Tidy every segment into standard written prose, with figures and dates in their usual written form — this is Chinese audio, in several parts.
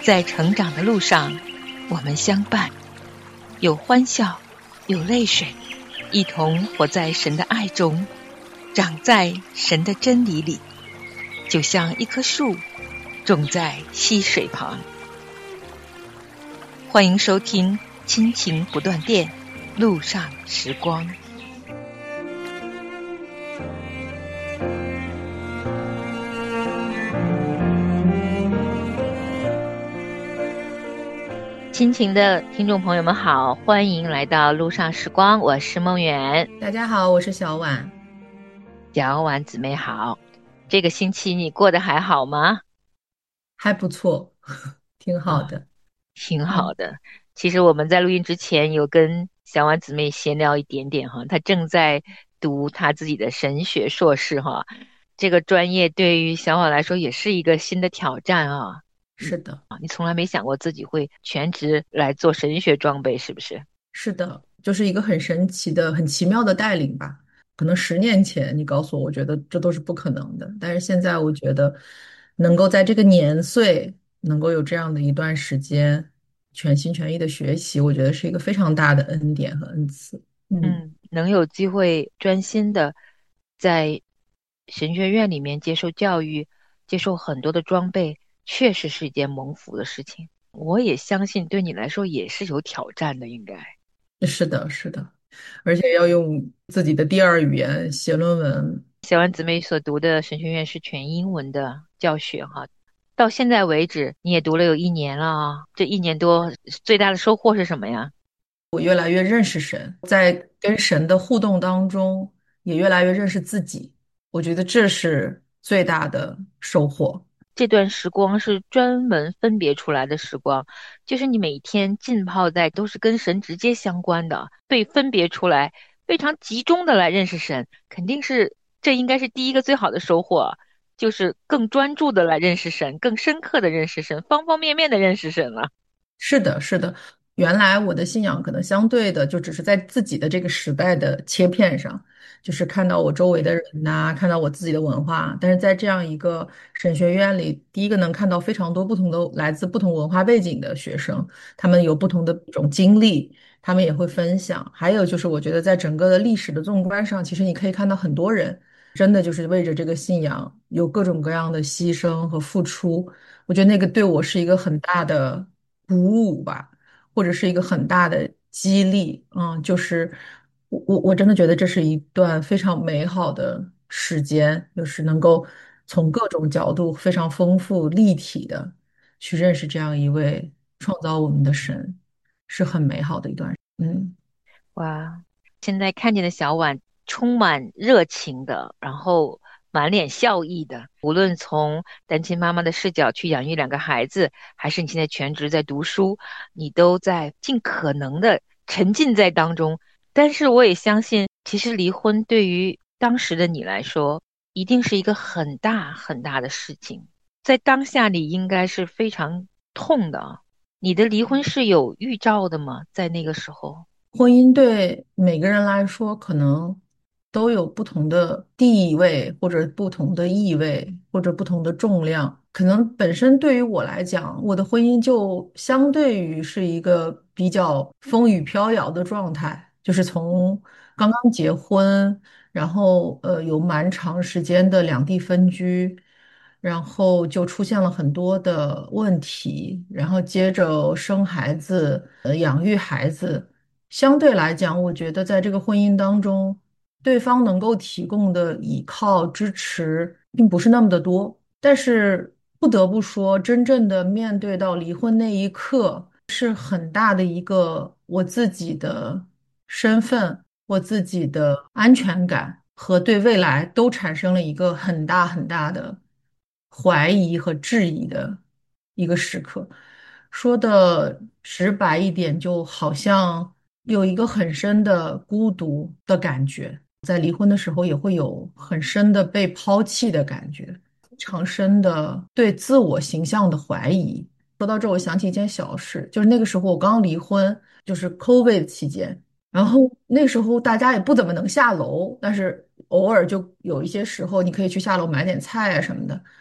在成长的路上，我们相伴，有欢笑，有泪水，一同活在神的爱中，长在神的真理里，就像一棵树种在溪水旁。欢迎收听亲情不断电，路上时光。亲情的听众朋友们好，欢迎来到路上时光，我是梦圆。 大家好，我是小婉。 小婉姊妹好，这个星期你过得还好吗？ 还不错，挺好的。 挺好嗯， 的。其实我们在录音之前有跟小婉姊妹闲聊一点点哈，她正在读她自己的神学硕士哈，这个专业对于小婉来说也是一个新的挑战啊。 是的， 你从来没想过自己会全职来做神学装备，是不是？ 是的，就是一个很神奇的、很奇妙的带领吧。可能10年前你告诉我，我觉得这都是不可能的。但是现在我觉得，能够在这个年岁，能够有这样的一段时间，全心全意的学习，我觉得是一个非常大的恩典和恩赐。嗯。 能有机会专心的在神学院里面接受教育，接受很多的装备，确实是一件蒙福的事情。我也相信对你来说也是有挑战的，应该。 是的，是的，而且要用自己的第二语言写论文。 小丸姊妹所读的神学院是全英文的教学哈，到现在为止你也读了有1年了啊，这1年多最大的收获是什么呀？ 我越来越认识神，在跟神的互动当中，也越来越认识自己。我觉得这是最大的收获。 这段时光是专门分别出来的时光，就是你每天浸泡在都是跟神直接相关的，被分别出来，非常集中的来认识神，肯定是这应该是第一个最好的收获，就是更专注的来认识神，更深刻的认识神，方方面面的认识神了。 是的，是的。原来我的信仰可能相对的就只是在自己的这个时代的切片上，就是看到我周围的人呐、看到我自己的文化。但是在这样一个神学院里，第一个能看到非常多不同的来自不同文化背景的学生，他们有不同的一种经历，他们也会分享。还有就是，我觉得在整个的历史的纵观上，其实你可以看到很多人真的就是为着这个信仰有各种各样的牺牲和付出。我觉得那个对我是一个很大的鼓舞吧，或者是一个很大的激励。就是我真的觉得这是一段非常美好的时间，就是能够从各种角度非常丰富立体的去认识这样一位创造我们的神，是很美好的一段。嗯。 哇，现在看见的小婉充满热情的，然后满脸笑意的，无论从单亲妈妈的视角去养育两个孩子，还是你现在全职在读书，你都在尽可能的沉浸在当中。但是我也相信，其实离婚对于当时的你来说，一定是一个很大很大的事情，在当下你应该是非常痛的啊。你的离婚是有预兆的吗？在那个时候？ 婚姻对每个人来说，可能都有不同的地位，或者不同的意味，或者不同的重量。可能本身对于我来讲，我的婚姻就相对于是一个比较风雨飘摇的状态，就是从刚刚结婚，然后有蛮长时间的两地分居，然后就出现了很多的问题，然后接着生孩子，养育孩子。相对来讲，我觉得在这个婚姻当中，对方能够提供的依靠支持并不是那么的多。但是不得不说，真正的面对到离婚那一刻，是很大的一个我自己的身份、我自己的安全感和对未来都产生了一个很大很大的怀疑和质疑的一个时刻。说的直白一点，就好像有一个很深的孤独的感觉，在离婚的时候也会有很深的被抛弃的感觉，非常深的对自我形象的怀疑。说到这，我想起一件小事，就是那个时候我刚离婚，就是 COVID 期间，然后那时候大家也不怎么能下楼，但是偶尔就有一些时候你可以去下楼买点菜啊什么的。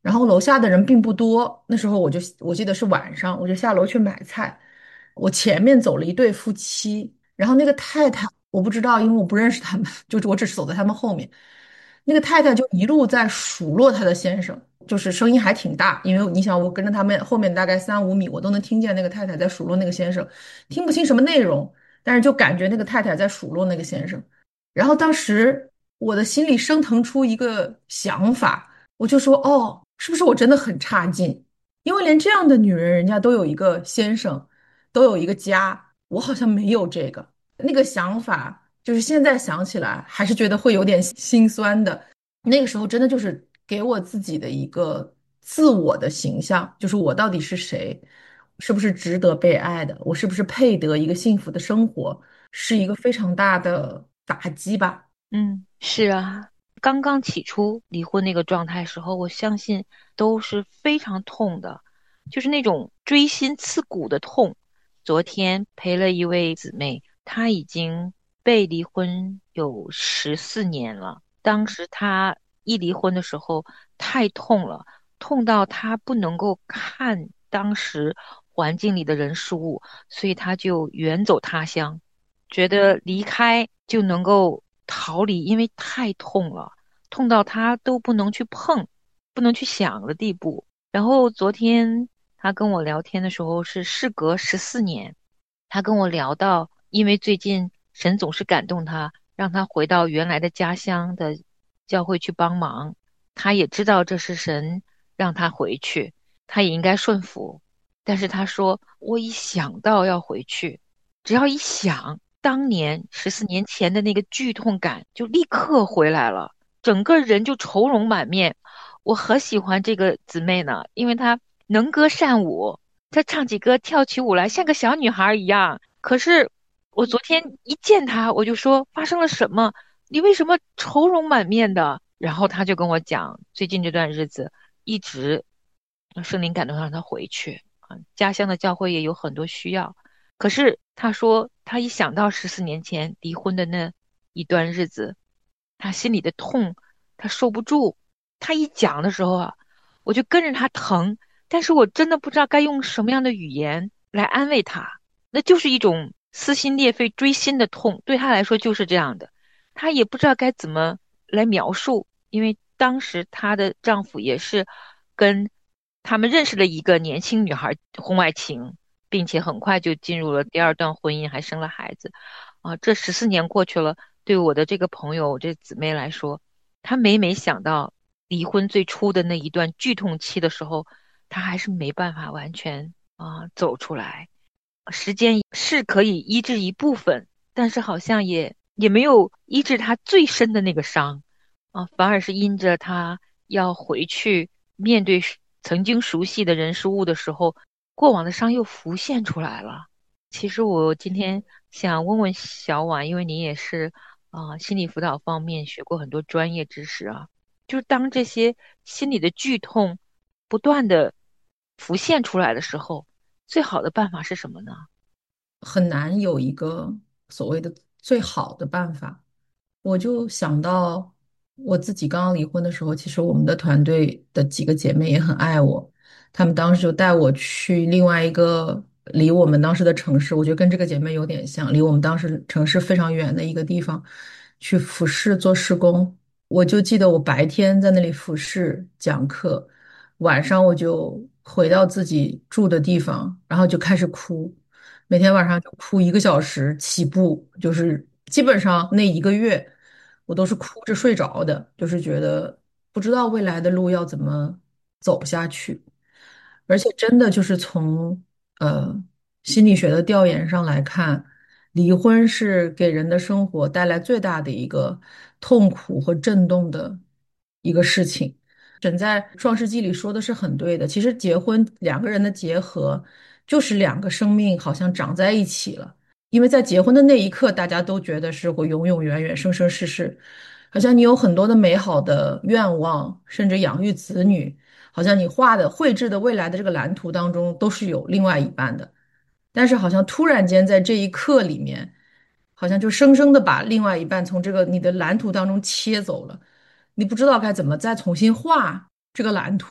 然后楼下的人并不多，那时候我记得是晚上，我就下楼去买菜。我前面走了一对夫妻，然后那个太太我不知道，因为我不认识他们，就是我只是走在他们后面。那个太太就一路在数落她的先生，就是声音还挺大，因为你想我跟着他们后面大概3、5米，我都能听见那个太太在数落那个先生，听不清什么内容，但是就感觉那个太太在数落那个先生。然后当时我的心里升腾出一个想法。我就说哦，是不是我真的很差劲？因为连这样的女人，人家都有一个先生，都有一个家，我好像没有这个。那个想法，就是现在想起来，还是觉得会有点心酸的。那个时候真的就是给我自己的一个自我的形象，就是我到底是谁，是不是值得被爱的，我是不是配得一个幸福的生活，是一个非常大的打击吧。 嗯，是啊，刚刚起初离婚那个状态时候，我相信都是非常痛的，就是那种锥心刺骨的痛。昨天陪了一位姊妹，她已经被离婚有14年了。当时她一离婚的时候太痛了，痛到她不能够看当时环境里的人事物，所以她就远走他乡。觉得离开就能够逃离，因为太痛了，痛到他都不能去碰，不能去想的地步。然后昨天他跟我聊天的时候是事隔14年，他跟我聊到，因为最近神总是感动他，让他回到原来的家乡的教会去帮忙，他也知道这是神让他回去，他也应该顺服。但是他说，我一想到要回去，只要一想，当年14年前的那个剧痛感就立刻回来了，整个人就愁容满面。我很喜欢这个姊妹呢，因为她能歌善舞，她唱起歌跳起舞来像个小女孩儿一样。可是我昨天一见她，我就说发生了什么？你为什么愁容满面的？然后她就跟我讲，最近这段日子一直圣灵感动让她回去啊，家乡的教会也有很多需要。可是他说，他一想到14年前离婚的那一段日子，他心里的痛，他受不住。他一讲的时候啊，我就跟着他疼，但是我真的不知道该用什么样的语言来安慰他。那就是一种撕心裂肺、锥心的痛，对他来说就是这样的。她也不知道该怎么来描述，因为当时她的丈夫也是跟他们认识了一个年轻女孩婚外情。并且很快就进入了第二段婚姻，还生了孩子。啊，这14年过去了，对我的这个朋友，这姊妹来说，她每每想到离婚最初的那一段剧痛期的时候，她还是没办法完全走出来。时间是可以医治一部分，但是好像也没有医治她最深的那个伤啊，反而是因着她要回去面对曾经熟悉的人事物的时候，过往的伤又浮现出来了。其实我今天想问问小婉，因为你也是心理辅导方面学过很多专业知识啊，就是当这些心理的剧痛不断的浮现出来的时候，最好的办法是什么呢？ 很难有一个所谓的最好的办法。我就想到我自己刚刚离婚的时候，其实我们的团队的几个姐妹也很爱我，她们当时就带我去另外一个离我们当时的城市，我觉得跟这个姐妹有点像，离我们当时城市非常远的一个地方去俯视做施工。我就记得我白天在那里俯视讲课，晚上我就回到自己住的地方，然后就开始哭。每天晚上就哭1个小时起步，就是基本上那一个月，我都是哭着睡着的，就是觉得不知道未来的路要怎么走下去，而且真的就是从心理学的调研上来看，离婚是给人的生活带来最大的一个痛苦和震动的一个事情。神在《创世纪》里说的是很对的，其实结婚两个人的结合，就是两个生命好像长在一起了。因为在结婚的那一刻，大家都觉得是会永永远远、生生世世，好像你有很多的美好的愿望，甚至养育子女，好像你绘制的未来的这个蓝图当中都是有另外一半的。但是好像突然间在这一刻里面，好像就生生的把另外一半从这个你的蓝图当中切走了，你不知道该怎么再重新画这个蓝图。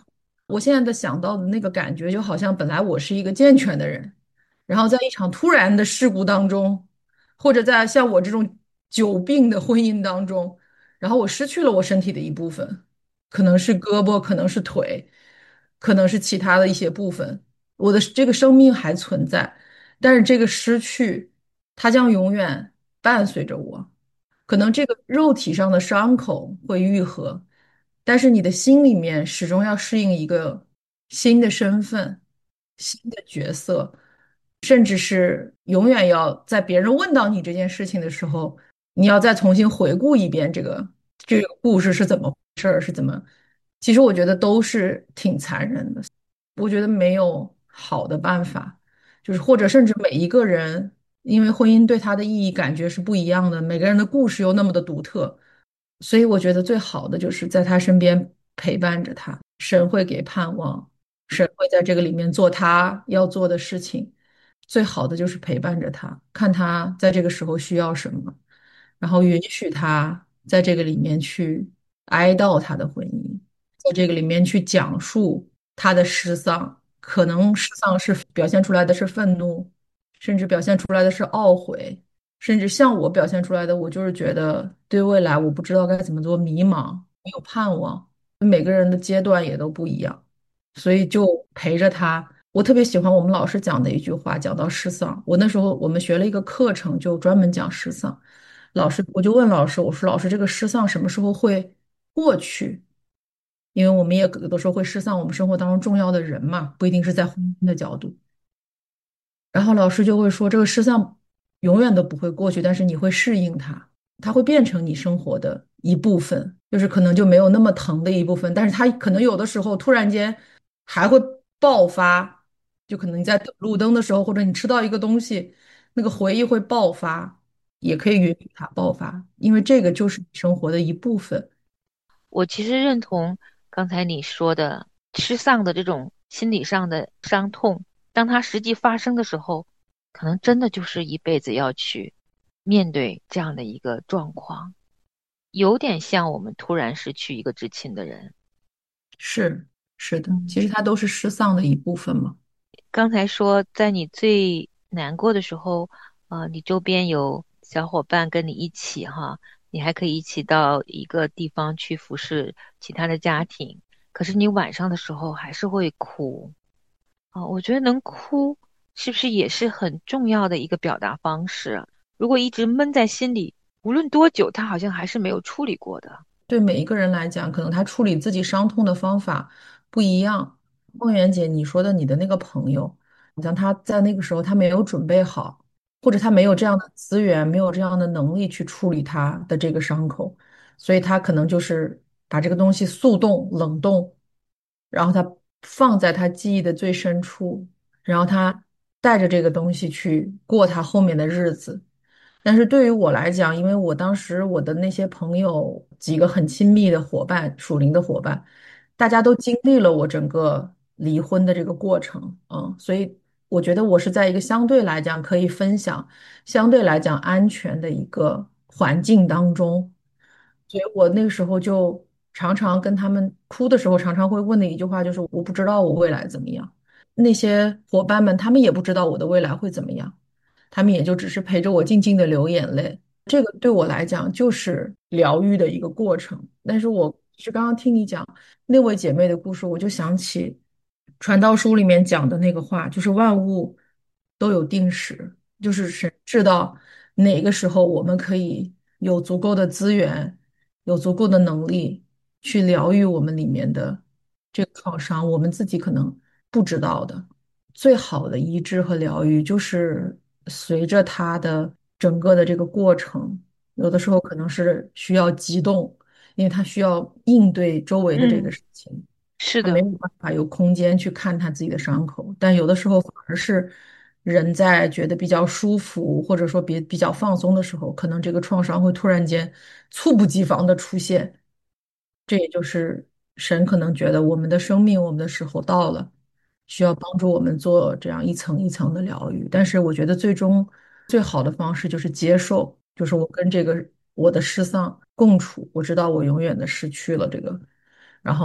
我现在的想到的那个感觉，就好像本来我是一个健全的人，然后在一场突然的事故当中，或者在像我这种久病的婚姻当中，然后我失去了我身体的一部分，可能是胳膊，可能是腿，可能是其他的一些部分，我的这个生命还存在，但是这个失去，它将永远伴随着我。可能这个肉体上的伤口会愈合，但是你的心里面始终要适应一个新的身份、新的角色，甚至是永远要在别人问到你这件事情的时候，你要再重新回顾一遍这个故事是怎么回事儿，是怎么。其实我觉得都是挺残忍的，我觉得没有好的办法。就是或者甚至每一个人，因为婚姻对他的意义感觉是不一样的，每个人的故事又那么的独特，所以我觉得最好的就是在他身边陪伴着他，神会给盼望，神会在这个里面做他要做的事情，最好的就是陪伴着他，看他在这个时候需要什么，然后允许他在这个里面去哀悼他的婚姻，在这个里面去讲述他的失丧，可能失丧是表现出来的是愤怒，甚至表现出来的是懊悔，甚至像我表现出来的，我就是觉得对未来我不知道该怎么做，迷茫，没有盼望。每个人的阶段也都不一样，所以就陪着他。我特别喜欢我们老师讲的一句话，讲到失丧。我那时候我们学了一个课程，就专门讲失丧。我就问老师，我说老师，这个失丧什么时候会过去？因为我们也有的时候会失丧我们生活当中重要的人嘛，不一定是在婚姻的角度。然后老师就会说，这个失丧永远都不会过去，但是你会适应它，它会变成你生活的一部分，就是可能就没有那么疼的一部分，但是它可能有的时候突然间还会爆发，就可能你在等路灯的时候，或者你吃到一个东西，那个回忆会爆发，也可以允许它爆发，因为这个就是你生活的一部分。 我其实认同刚才你说的失丧的这种心理上的伤痛，当它实际发生的时候，可能真的就是一辈子要去面对这样的一个状况，有点像我们突然失去一个至亲的人。 是是的，其嗯。 实它都是失丧的一部分嘛。 刚才说，在你最难过的时候，你周边有小伙伴跟你一起哈，你还可以一起到一个地方去服侍其他的家庭。可是你晚上的时候还是会哭啊，我觉得能哭是不是也是很重要的一个表达方式啊？如果一直闷在心里，无论多久，他好像还是没有处理过的。 对每一个人来讲，可能他处理自己伤痛的方法不一样。梦圆姐，你说的你的那个朋友，好像他在那个时候他没有准备好，或者他没有这样的资源，没有这样的能力去处理他的这个伤口，所以他可能就是把这个东西速冻、冷冻，然后他放在他记忆的最深处，然后他带着这个东西去过他后面的日子。但是对于我来讲，因为我当时我的那些朋友几个很亲密的伙伴，属灵的伙伴，大家都经历了我整个离婚的这个过程，所以我觉得我是在一个相对来讲可以分享、相对来讲安全的一个环境当中，所以我那个时候就常常跟他们哭的时候，常常会问的一句话就是：我不知道我未来怎么样。那些伙伴们，他们也不知道我的未来会怎么样。他们也就只是陪着我静静的流眼泪。这个对我来讲就是疗愈的一个过程。但是我是刚刚听你讲那位姐妹的故事，我就想起《传道书》里面讲的那个话，就是万物都有定时，就是神知道哪个时候我们可以有足够的资源，有足够的能力去疗愈我们里面的这个创伤，我们自己可能不知道的。最好的医治和疗愈，就是随着他的整个的这个过程，有的时候可能是需要激动，因为他需要应对周围的这个嗯， 事情， 是的。 他没有办法有空间去看他自己的伤口，但有的时候反而是人在觉得比较舒服，或者说比较放松的时候，可能这个创伤会突然间猝不及防的出现。这也就是神可能觉得我们的生命，我们的时候到了，需要帮助我们做这样一层一层的疗愈。但是我觉得最终最好的方式就是接受，就是我跟我的失丧共处，我知道我永远的失去了这个，然后我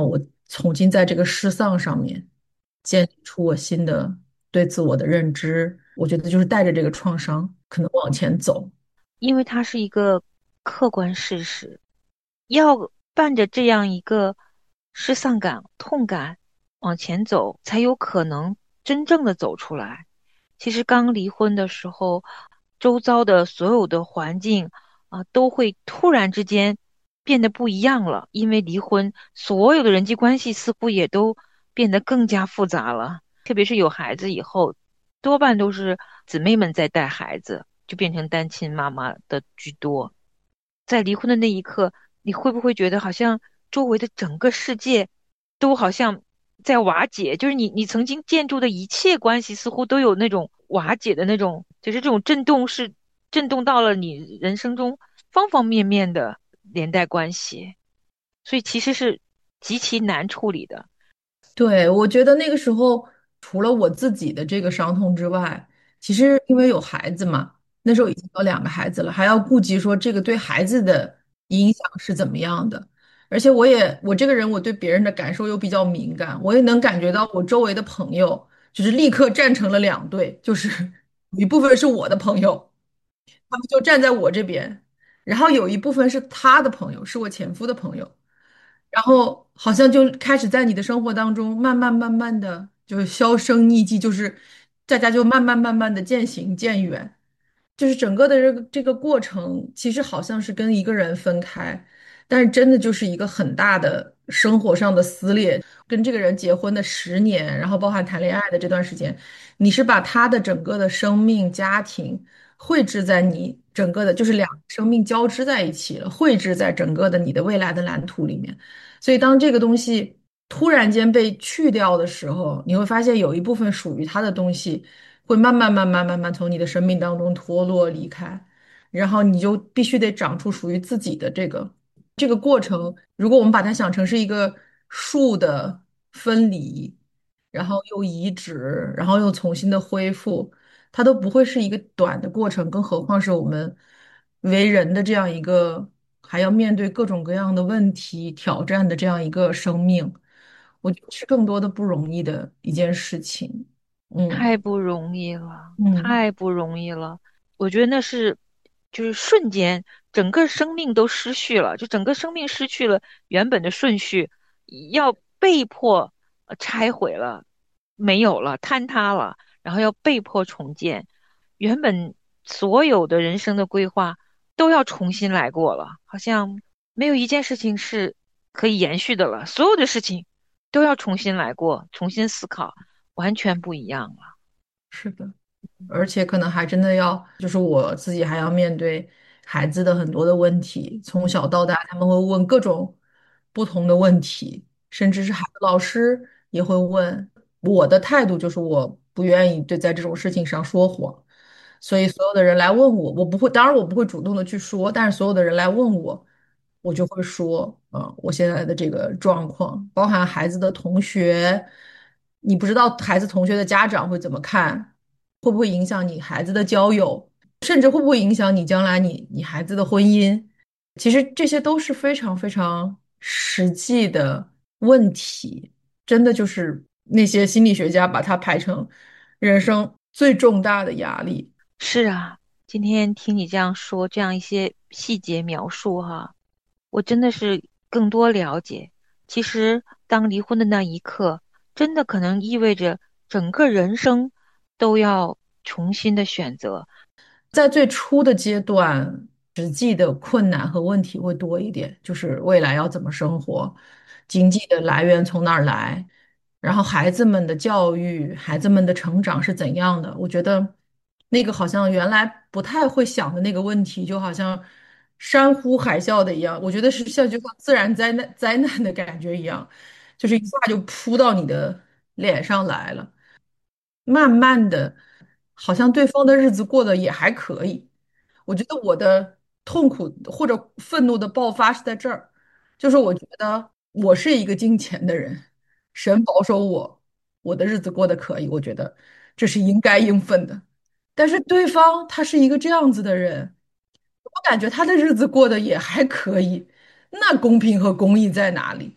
重新在这个失丧上面建立出我新的对自我的认知。我觉得就是带着这个创伤，可能往前走。 因为它是一个客观事实，要伴着这样一个失丧感、痛感往前走，才有可能真正的走出来。其实刚离婚的时候，周遭的所有的环境都会突然之间变得不一样了，因为离婚，所有的人际关系似乎也都变得更加复杂了。特别是有孩子以后，多半都是姊妹们在带孩子，就变成单亲妈妈的居多。在离婚的那一刻，你会不会觉得好像周围的整个世界都好像在瓦解？就是你曾经建筑的一切关系，似乎都有那种瓦解的那种，就是这种震动是震动到了你人生中方方面面的连带关系，所以其实是极其难处理的。 对，我觉得那个时候，除了我自己的这个伤痛之外，其实因为有孩子嘛，那时候已经有两个孩子了，还要顾及说这个对孩子的影响是怎么样的。而且我这个人，我对别人的感受又比较敏感，我也能感觉到我周围的朋友就是立刻站成了两队，就是有一部分是我的朋友，他们就站在我这边，然后有一部分是他的朋友，是我前夫的朋友。然后好像就开始在你的生活当中慢慢的就是销声匿迹，就是大家就慢慢的渐行渐远，就是整个的这个过程，其实好像是跟一个人分开，但是真的就是一个很大的生活上的撕裂。跟这个人结婚的10年，然后包含谈恋爱的这段时间，你是把他的整个的生命、家庭绘制在你整个的，就是两个生命交织在一起了，绘制在整个的你的未来的蓝图里面。所以当这个东西突然间被去掉的时候，你会发现有一部分属于他的东西会慢慢从你的生命当中脱落离开，然后你就必须得长出属于自己的这个过程。如果我们把它想成是一个树的分离，然后又移植，然后又重新的恢复，它都不会是一个短的过程，更何况是我们为人的这样一个还要面对各种各样的问题挑战的这样一个生命，我觉得是更多的不容易的一件事情。嗯太不容易了， 嗯， 太不容易了。我觉得那是，就是瞬间，整个生命都失去了，就整个生命失去了原本的顺序，要被迫拆毁了，没有了，坍塌了，然后要被迫重建，原本所有的人生的规划都要重新来过了，好像没有一件事情是可以延续的了，所有的事情都要重新来过，重新思考。完全不一样了。 是的。而且可能还真的要，就是我自己还要面对孩子的很多的问题，从小到大他们会问各种不同的问题，甚至是孩子老师也会问。我的态度就是我不愿意对在这种事情上说谎，所以所有的人来问我，我不会，当然我不会主动的去说，但是所有的人来问我，我就会说，我现在的这个状况，包含孩子的同学，你不知道孩子同学的家长会怎么看。会不会影响你孩子的交友，甚至会不会影响你将来你孩子的婚姻？其实这些都是非常非常实际的问题，真的就是那些心理学家把它排成人生最重大的压力。 是啊，今天听你这样说，这样一些细节描述哈，我真的是更多了解。其实，当离婚的那一刻，真的可能意味着整个人生都要重新的选择。 在最初的阶段，实际的困难和问题会多一点，就是未来要怎么生活，经济的来源从哪儿来，然后孩子们的教育、孩子们的成长是怎样的。我觉得那个好像原来不太会想的那个问题，就好像山呼海啸的一样，我觉得是像就像自然灾难的感觉一样，就是一下就扑到你的脸上来了。慢慢的，好像对方的日子过得也还可以。我觉得我的痛苦或者愤怒的爆发是在这儿，就是我觉得我是一个金钱的人，神保守我，我的日子过得可以，我觉得这是应该应分的。但是对方他是一个这样子的人，我感觉他的日子过得也还可以，那公平和公义在哪里？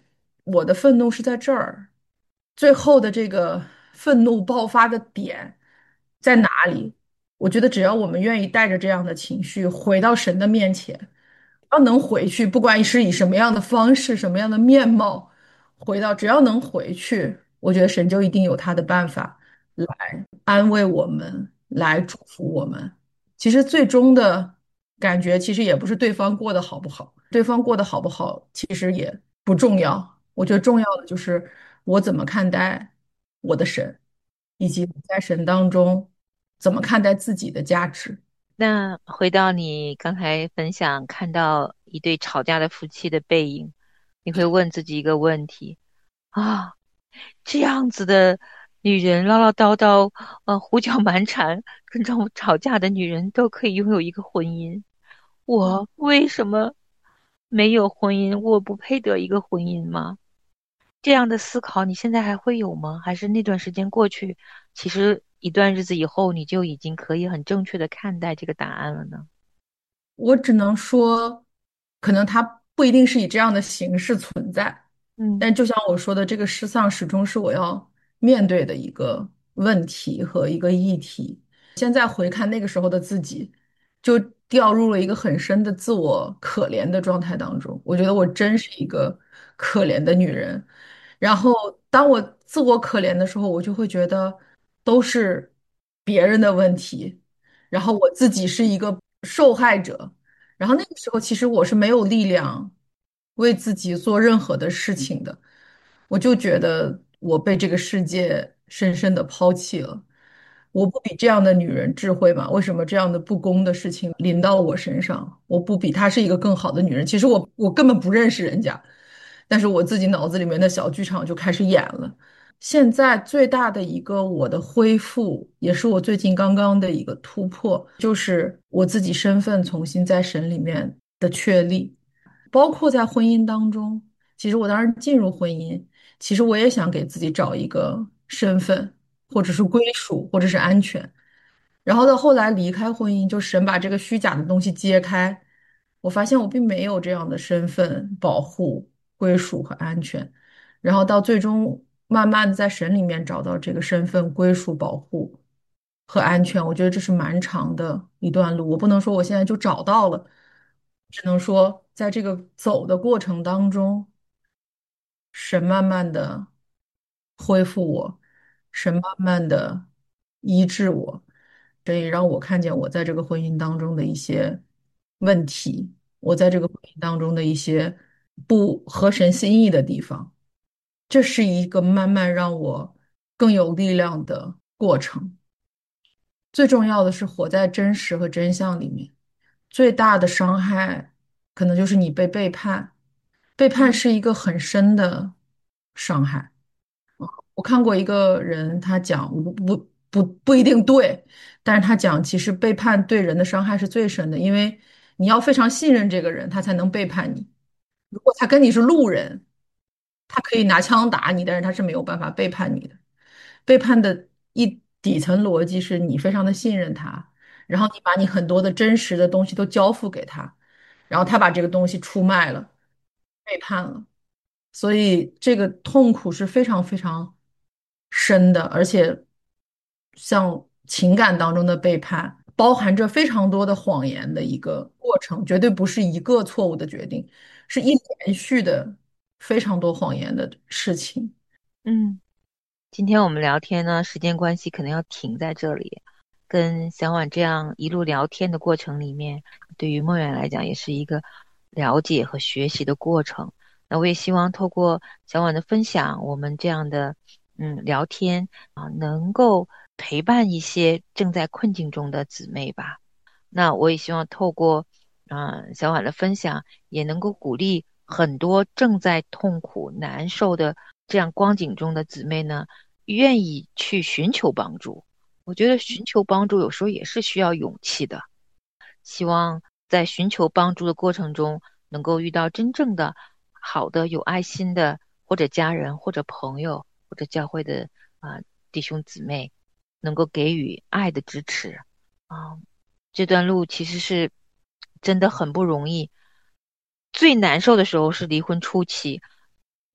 我的愤怒是在这儿，最后的这个愤怒爆发的点在哪里？我觉得只要我们愿意带着这样的情绪回到神的面前，要能回去，不管是以什么样的方式、什么样的面貌回到，只要能回去，我觉得神就一定有他的办法来安慰我们，来祝福我们。其实最终的感觉，其实也不是对方过得好不好，对方过得好不好，其实也不重要。我觉得重要的就是我怎么看待我的神，以及我在神当中怎么看待自己的价值。 那回到你刚才分享，看到一对吵架的夫妻的背影，你会问自己一个问题啊，这样子的女人唠唠叨叨，胡搅蛮缠，跟这种吵架的女人都可以拥有一个婚姻，我为什么没有婚姻？我不配得一个婚姻吗？这样的思考，你现在还会有吗？还是那段时间过去，其实一段日子以后，你就已经可以很正确的看待这个答案了呢？ 我只能说，可能它不一定是以这样的形式存在， 嗯但就像我说的，这个失丧始终是我要面对的一个问题和一个议题。现在回看那个时候的自己，就掉入了一个很深的自我可怜的状态当中。我觉得我真是一个可怜的女人。然后当我自我可怜的时候，我就会觉得都是别人的问题。然后我自己是一个受害者，然后那个时候其实我是没有力量为自己做任何的事情的，我就觉得我被这个世界深深的抛弃了。我不比这样的女人智慧吗？为什么这样的不公的事情临到我身上？我不比她是一个更好的女人？其实我根本不认识人家，但是我自己脑子里面的小剧场就开始演了。现在最大的一个我的恢复，也是我最近刚刚的一个突破，就是我自己身份重新在神里面的确立，包括在婚姻当中。其实我当时进入婚姻，其实我也想给自己找一个身份，或者是归属，或者是安全。然后到后来离开婚姻，就神把这个虚假的东西揭开，我发现我并没有这样的身份保护、归属和安全。然后到最终慢慢的在神里面找到这个身份、归属、保护和安全，我觉得这是蛮长的一段路。我不能说我现在就找到了，只能说在这个走的过程当中，神慢慢的恢复我，神慢慢的医治我，这也让我看见我在这个婚姻当中的一些问题，我在这个婚姻当中的一些不合神心意的地方。这是一个慢慢让我更有力量的过程。最重要的是活在真实和真相里面。最大的伤害可能就是你被背叛，背叛是一个很深的伤害。我看过一个人，他讲，不一定对，但是他讲，其实背叛对人的伤害是最深的，因为你要非常信任这个人，他才能背叛你。如果他跟你是路人，他可以拿枪打你，但是他是没有办法背叛你的。背叛的底层逻辑是你非常的信任他，然后你把你很多的真实的东西都交付给他，然后他把这个东西出卖了，背叛了。所以这个痛苦是非常非常深的，而且像情感当中的背叛，包含着非常多的谎言的一个过程，绝对不是一个错误的决定，是一连续的非常多谎言的事情。 嗯。今天我们聊天呢，时间关系可能要停在这里。跟小婉这样一路聊天的过程里面，对于梦远来讲也是一个了解和学习的过程。那我也希望透过小婉的分享，我们这样的聊天啊，能够陪伴一些正在困境中的姊妹吧。那我也希望透过小婉的分享，也能够鼓励很多正在痛苦难受的这样光景中的姊妹呢，愿意去寻求帮助。我觉得寻求帮助有时候也是需要勇气的。希望在寻求帮助的过程中，能够遇到真正的好的、有爱心的，或者家人，或者朋友，或者教会的弟兄姊妹，能够给予爱的支持。啊、这段路其实是真的很不容易。最难受的时候是离婚初期，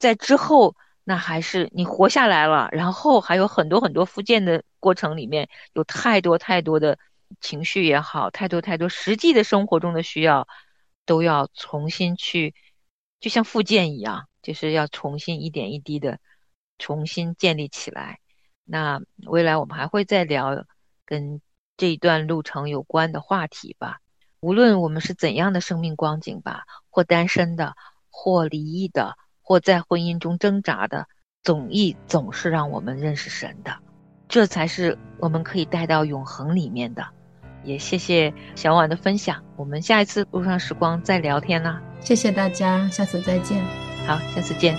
在之后，那还是你活下来了，然后还有很多很多复健的过程里面，有太多太多的情绪也好，太多太多实际的生活中的需要，都要重新去，就像复健一样，就是要重新一点一滴的重新建立起来。那未来我们还会再聊跟这一段路程有关的话题吧。无论我们是怎样的生命光景吧，或单身的，或离异的，或在婚姻中挣扎的，总是让我们认识神的，这才是我们可以带到永恒里面的。也谢谢小婉的分享，我们下一次路上时光再聊天啦。 谢谢大家，下次再见。 好，下次见。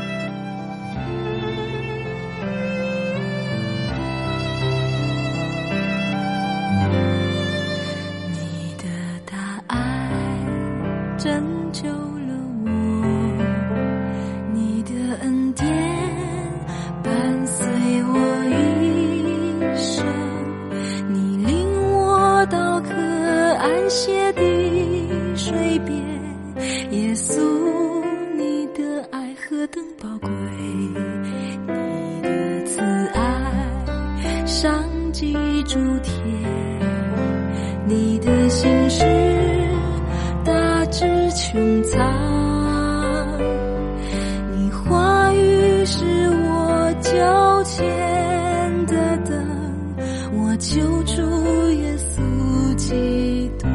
你的大爱拯救了我，你的恩典伴随我一生，你领我到可安歇的水边，耶稣，你的爱何等宝贵，你的慈爱上济诸天，你的心事大知穹苍，你话语是我脚前的灯，我救主耶稣基督。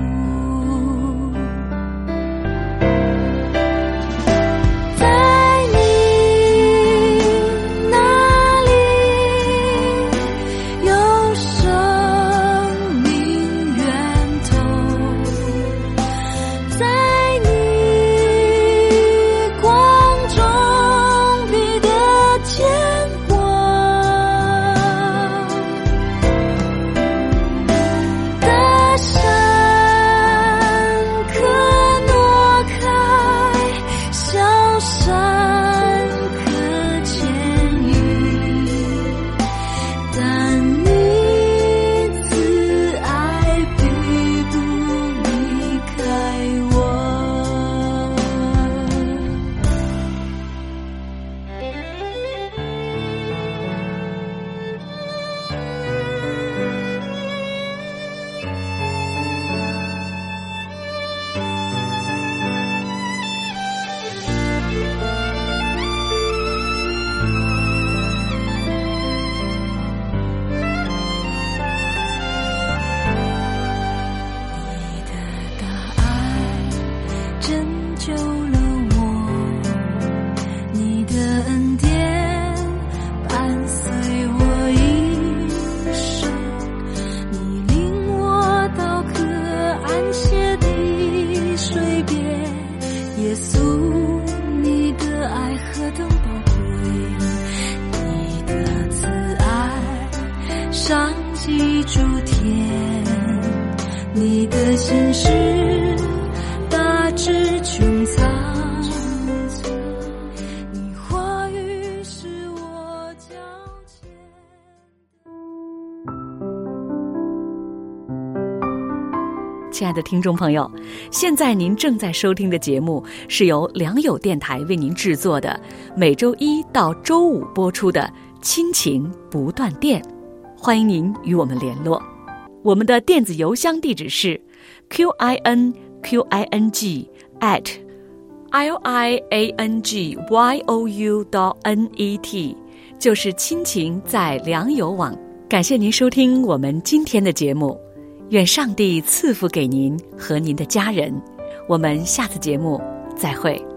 上济诸天，你的心事大知穹苍，你话语是我脚前。 亲爱的听众朋友，现在您正在收听的节目是由良友电台为您制作的，每周一到周五播出的亲情不断电。欢迎您与我们联络，我们的电子邮箱地址是 QINQING@liangyou.net， 就是亲情在良友网。感谢您收听我们今天的节目，愿上帝赐福给您和您的家人，我们下次节目再会。